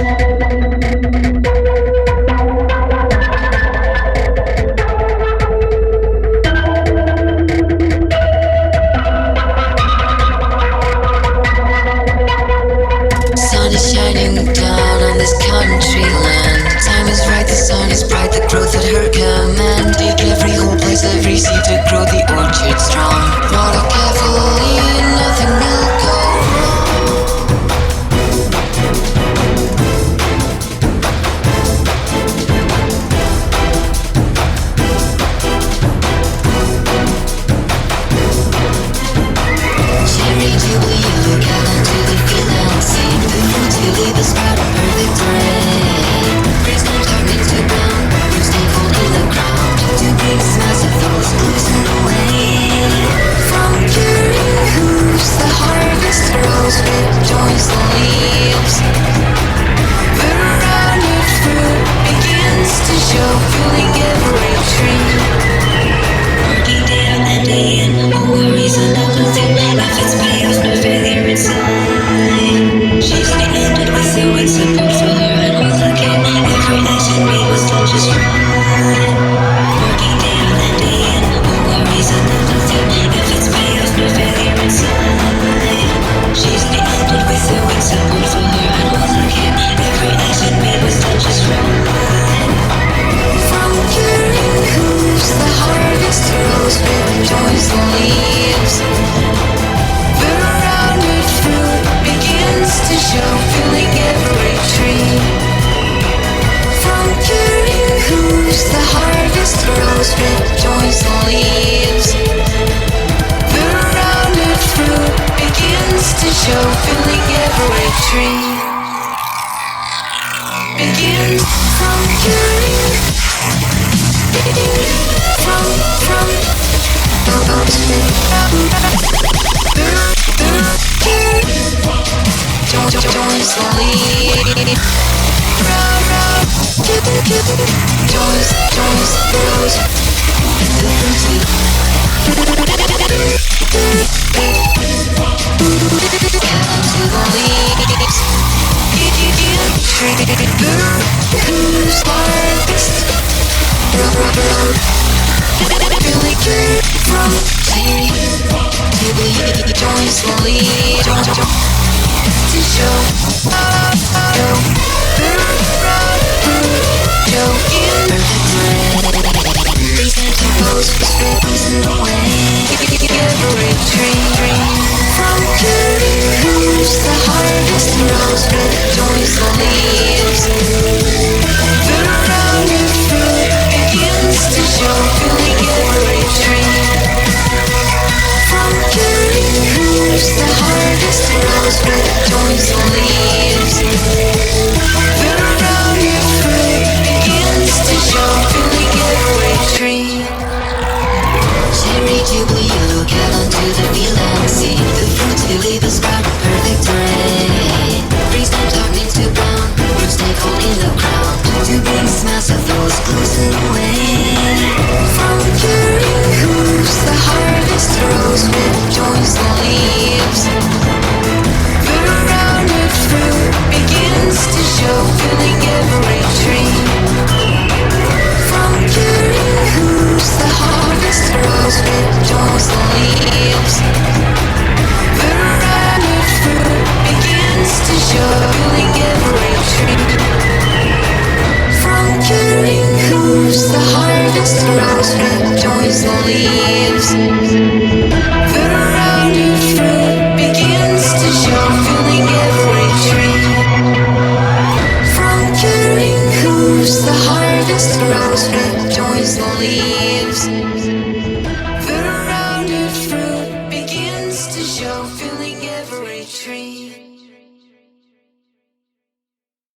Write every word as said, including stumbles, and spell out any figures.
Sun is shining down on this country land. Time is right, the sun is bright, the growth at her command. Take every whole place, every seed to grow the orchard strong. Water carefully, nothing will go Cherry jubilee, yellow gallon to the field and seed. The fruit till leave is proud of perfect rain. Praise no darkness to brown, roots take hold in the ground. To bring smiles of those losing away. From curing hooves, the harvest grows, rejoice the leaves. The rounded fruit begins to show, filling every tree. Working day out and day in, no worries and nothing. If it's payoff, no failure inside. She's ended with the wind support for her and all again. Every action made was done just right. Working day out and day in, no worries and nothing. If it's payoff, no failure inside. She's ended with the wind support for her and all again. Every action made was done just right. From curing hooves, the harvest grows, rejoice the leaves. The rounded fruit begins to show, filling every tree. From curing hooves, the harvest grows, rejoice the leaves. The rounded fruit begins to show, filling every tree. Begins from curing. From, from, joins the lead. Round, round, joins, joins, grows. The fruity. Come to the leaves. Who's harvest? Really good from Terry to the joins the lead. To show, oh, oh, show in these intervals for stripping away. Every tree from curing hooves, the harvest grows, rejoice the leaves. The rounded fruit begins to show, filling every tree. From curing hooves, the harvest grows, rejoice the leaves. The rounded fruit begins to show, filling every tree. Cherry jubilee, yellow gallon to the field and seed. The fruits they leave is proud, perfect rain. Freeze no darkness to brown, roots take hold in the ground. To bring smiles of those closing away. From curing hooves, the harvest grows, rejoice the leaves. The rounded fruit begins to show, filling every tree. From curing hooves, the harvest grows, rejoice the leaves. The rounded fruit begins to show, filling every tree. From curing hooves, the harvest grows, rejoice the leaves.